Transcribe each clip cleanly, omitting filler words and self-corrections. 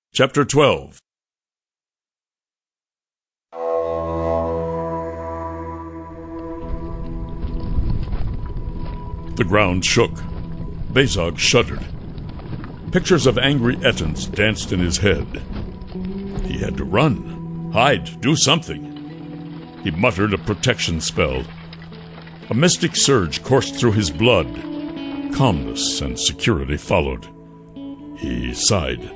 Chapter 12. The ground shook. Bezog shuddered. Pictures of angry Ettins danced in his head. He had to run, hide, do something. He muttered a protection spell. A mystic surge coursed through his blood. Calmness and security followed. He sighed.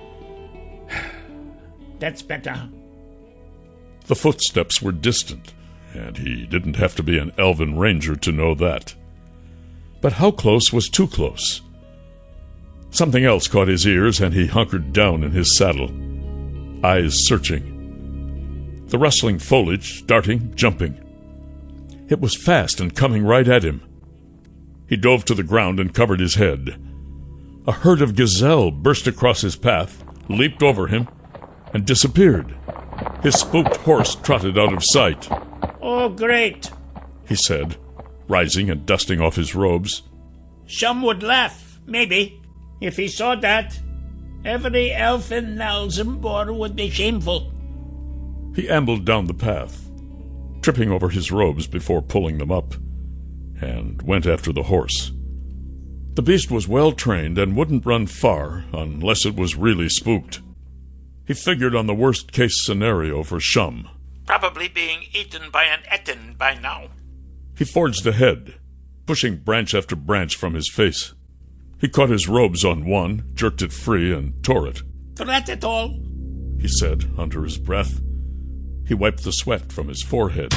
That's better. The footsteps were distant, and he didn't have to be an elven ranger to know that. But how close was too close? Something else caught his ears, and he hunkered down in his saddle, eyes searching. The rustling foliage, darting, jumping. It was fast and coming right at him. He dove to the ground and covered his head. A herd of gazelle burst across his path, leaped over him, and disappeared. His spooked horse trotted out of sight. Oh, great, he said, rising and dusting off his robes. Some would laugh, maybe, if he saw that. Every elf in Nalzambor would be shameful. He ambled down the path, tripping over his robes before pulling them up, and went after the horse. The beast was well trained and wouldn't run far unless it was really spooked. He figured on the worst-case scenario for Shum. Probably being eaten by an Ettin by now. He forged ahead, pushing branch after branch from his face. He caught his robes on one, jerked it free, and tore it. Drat it all, he said under his breath. He wiped the sweat from his forehead.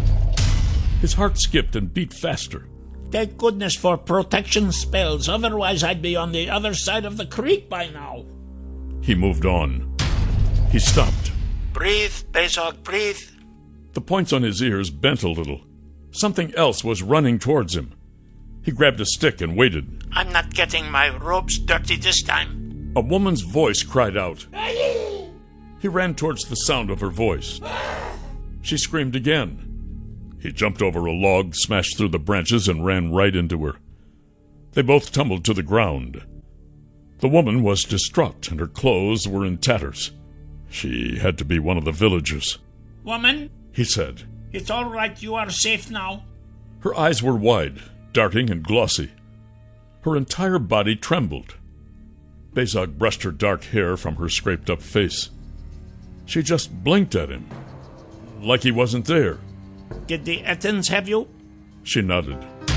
His heart skipped and beat faster. Thank goodness for protection spells, otherwise I'd be on the other side of the creek by now. He moved on. He stopped. Breathe, Bezog, breathe. The points on his ears bent a little. Something else was running towards him. He grabbed a stick and waited. I'm not getting my robes dirty this time. A woman's voice cried out. He ran towards the sound of her voice. She screamed again. He jumped over a log, smashed through the branches, and ran right into her. They both tumbled to the ground. The woman was distraught, and her clothes were in tatters. She had to be one of the villagers. Woman, he said. It's all right, you are safe now. Her eyes were wide, darting and glossy. Her entire body trembled. Bezog brushed her dark hair from her scraped-up face. She just blinked at him, like he wasn't there. Did the Ettins have you? She nodded.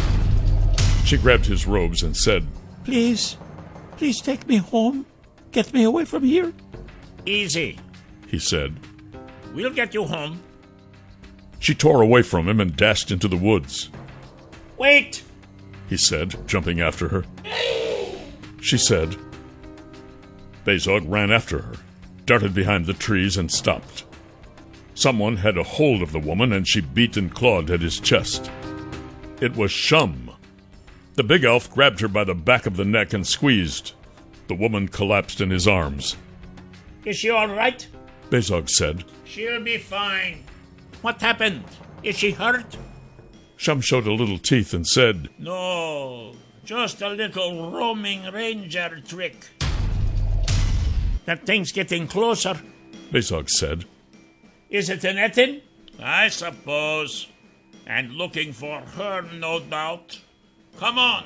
She grabbed his robes and said, Please take me home. Get me away from here. Easy, he said. We'll get you home. She tore away from him and dashed into the woods. Wait, he said, jumping after her. She said. Bezog ran after her, darted behind the trees, and stopped. Someone had a hold of the woman, and she beat and clawed at his chest. It was Shum. The big elf grabbed her by the back of the neck and squeezed. The woman collapsed in his arms. Is she all right? Bezog said. She'll be fine. What happened? Is she hurt? Shum showed a little teeth and said, No, just a little roaming ranger trick. That thing's getting closer, Bezog said. Is it an Ettin? I suppose. And looking for her, no doubt. Come on.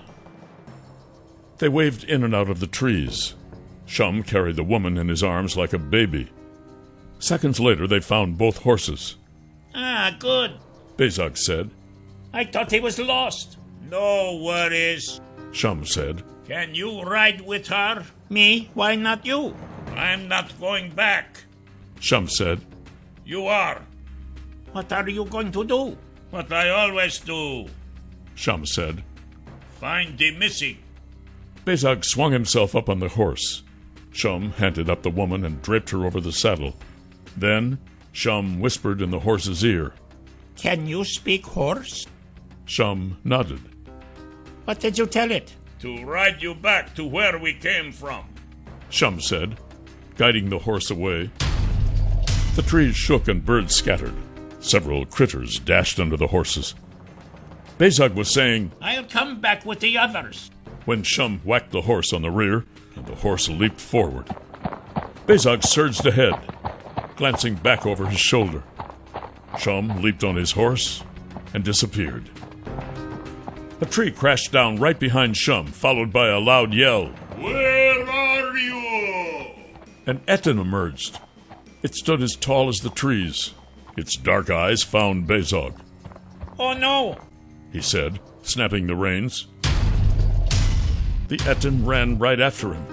They waved in and out of the trees. Shum carried the woman in his arms like a baby. Seconds later, they found both horses. Ah, good, Bezog said. I thought he was lost. No worries, Shum said. Can you ride with her? Me? Why not you? I'm not going back, Shum said. You are. What are you going to do? What I always do, Shum said. Find the missing. Bezog swung himself up on the horse. Shum handed up the woman and draped her over the saddle. Then Shum whispered in the horse's ear. Can you speak horse? Shum nodded. What did you tell it? To ride you back to where we came from, Shum said, guiding the horse away. The trees shook and birds scattered. Several critters dashed under the horses. Bezog was saying, I'll come back with the others, when Shum whacked the horse on the rear, and the horse leaped forward. Bezog surged ahead, glancing back over his shoulder. Shum leaped on his horse and disappeared. A tree crashed down right behind Shum, followed by a loud yell. Where are you? An Etten emerged. It stood as tall as the trees. Its dark eyes found Bezog. Oh no! He said, snapping the reins. The Etten ran right after him.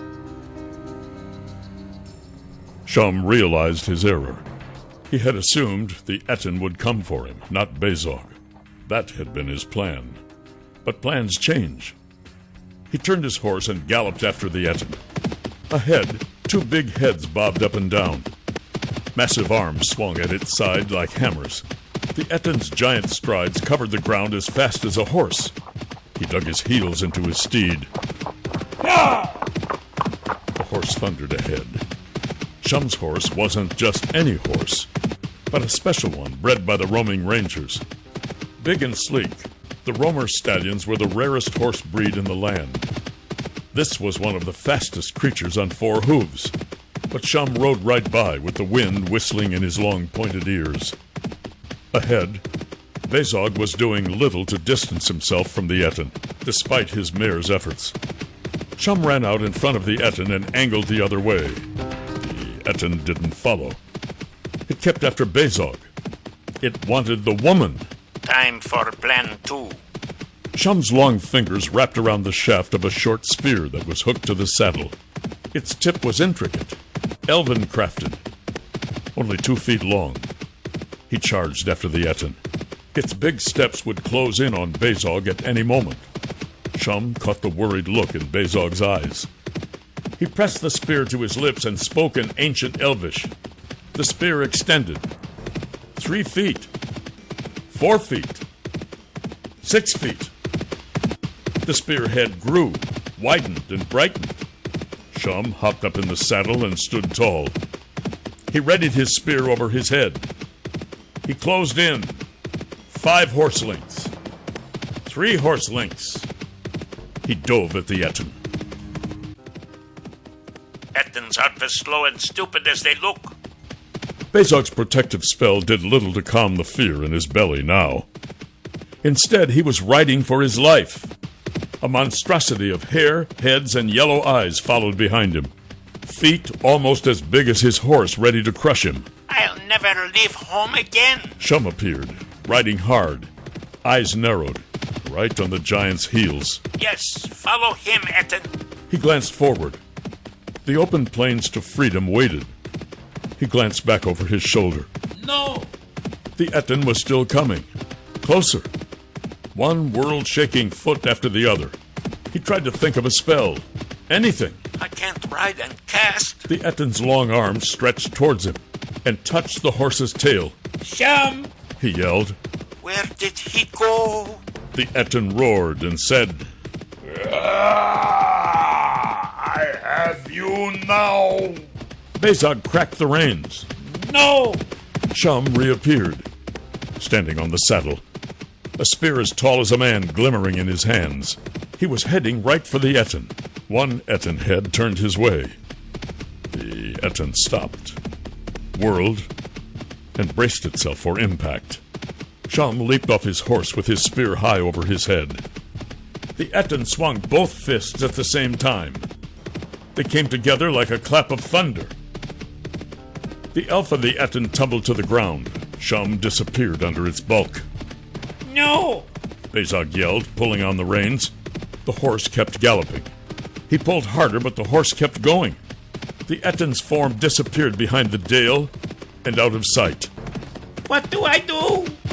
Shum realized his error. He had assumed the Etten would come for him, not Bezog. That had been his plan. But plans change. He turned his horse and galloped after the Etten. Ahead, two big heads bobbed up and down. Massive arms swung at its side like hammers. The Etten's giant strides covered the ground as fast as a horse. He dug his heels into his steed. The horse thundered ahead. Shum's horse wasn't just any horse, but a special one bred by the roaming rangers. Big and sleek, the roamer stallions were the rarest horse breed in the land. This was one of the fastest creatures on four hooves, but Shum rode right by with the wind whistling in his long pointed ears. Ahead, Bezog was doing little to distance himself from the Etten, despite his mare's efforts. Shum ran out in front of the Etten and angled the other way. The Etten didn't follow. It kept after Bezog. It wanted the woman. Time for plan 2. Shum's long fingers wrapped around the shaft of a short spear that was hooked to the saddle. Its tip was intricate, elven-crafted, only 2 feet long. He charged after the Etten. Its big steps would close in on Bezog at any moment. Shum caught the worried look in Bezog's eyes. He pressed the spear to his lips and spoke in ancient Elvish. The spear extended. 3 feet. 4 feet. 6 feet. The spearhead grew, widened, and brightened. Shum hopped up in the saddle and stood tall. He readied his spear over his head. He closed in. 5 horse lengths. 3 horse lengths. He dove at the Etten. Ettens aren't as slow and stupid as they look. Bezog's protective spell did little to calm the fear in his belly now. Instead, he was riding for his life. A monstrosity of hair, heads, and yellow eyes followed behind him. Feet almost as big as his horse, ready to crush him. I'll never leave home again. Shum appeared, riding hard, eyes narrowed, right on the giant's heels. Yes, follow him, Etten. He glanced forward. The open plains to freedom waited. He glanced back over his shoulder. No! The Etten was still coming. Closer. One world-shaking foot after the other. He tried to think of a spell. Anything. I can't ride and cast. The Etten's long arms stretched towards him and touched the horse's tail. Shum! He yelled. Where did he go? The Etten roared and said, I have you now. Bezog cracked the reins. No! Shum reappeared, standing on the saddle, a spear as tall as a man glimmering in his hands. He was heading right for the Etten. One Etten head turned his way. The Etten stopped, whirled, and braced itself for impact. Shum leaped off his horse with his spear high over his head. The Etten swung both fists at the same time. They came together like a clap of thunder. The elf of the Etten tumbled to the ground. Shum disappeared under its bulk. No! Bezog yelled, pulling on the reins. The horse kept galloping. He pulled harder, but the horse kept going. The Etten's form disappeared behind the dale and out of sight. What do I do?